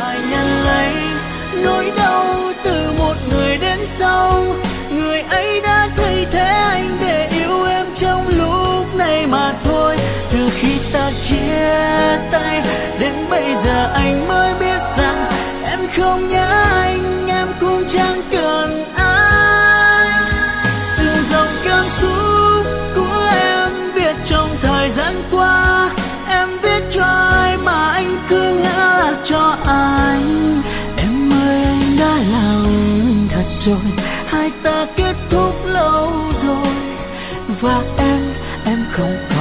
phải nhận lấy nỗi đau từ một người đến sau. Người ấy đã thay thế anh để yêu em trong lúc này mà thôi. Từ khi ta chia tay đến bây giờ anh mới biết rằng em không nhớ anh, em cũng chẳng cần anh. Từng dòng cảm xúc của em viết trong thời gian qua, em viết cho ai mà anh cứ ngỡ cho anh. Em ơi anh đã làm thật rồi, hai ta kết thúc lâu rồi, và em không